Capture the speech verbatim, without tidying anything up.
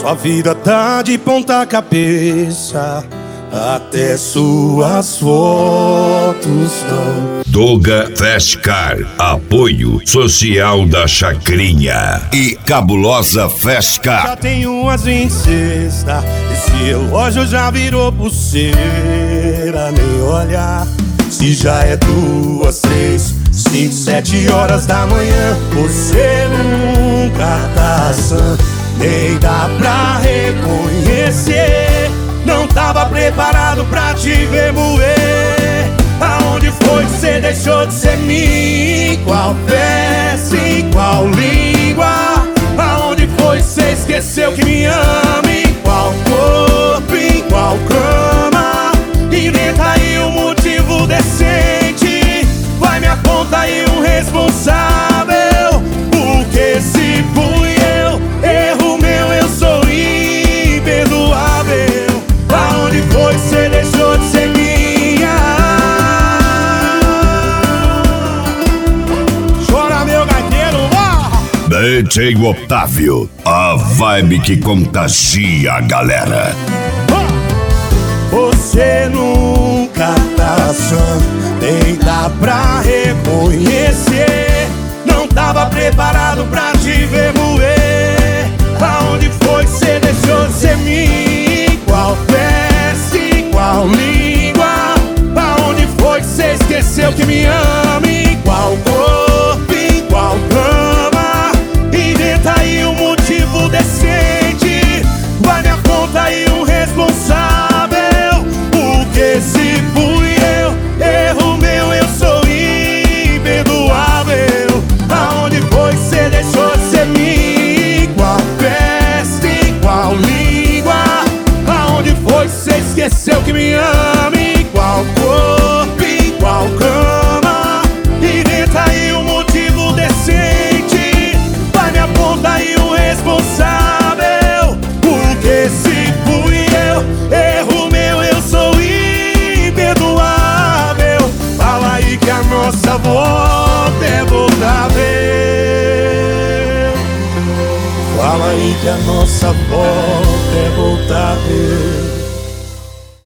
Sua vida tá de ponta cabeça, até suas fotos não. Doga Fast Car, apoio social da Chacrinha e Cabulosa Fast Car. Já tem umas vinte e seis, esse relógio já virou pulseira. Nem olhar, se já é duas, três, cinco, sete horas da manhã. Você nunca tá sã, nem dá pra reconhecer. Não tava preparado pra te ver moer. Aonde foi que você deixou de ser mim? Qual peça, em qual língua? Aonde foi que você esqueceu que me ama? Em qual corpo, em qual cama? Inventa aí um motivo decente. Vai me aponta aí um responsável. Porque se fui eu, erro meu, eu sou imperdoável. Aonde foi que você deixou de ser minha? Chora meu gaiteiro, ó! D J Otávio, a vibe que contagia a galera. Você nunca tá sã, nem dá pra reconhecer. Não tava preparado pra te ver moer. Aonde foi que você deixou de ser mim? Qual peça, em qual língua? Aonde foi que você esqueceu que me ama? Em qual corpo, em qual cama? Inventa aí um motivo decente. Vai me aponta aí um responsável. Porque se fui eu, erro meu, eu sou imperdoável. Aonde foi que você deixou de ser mim? Qual peça, em qual língua? Aonde foi que você esqueceu que me ama? Em qual corpo, em qual cama? Inventa aí um motivo decente. Vai me apontar aí um responsável. Porque se fui eu, erro meu, eu sou imperdoável. Fala aí que a nossa volta é voltável. Fala aí que a nossa volta é voltável.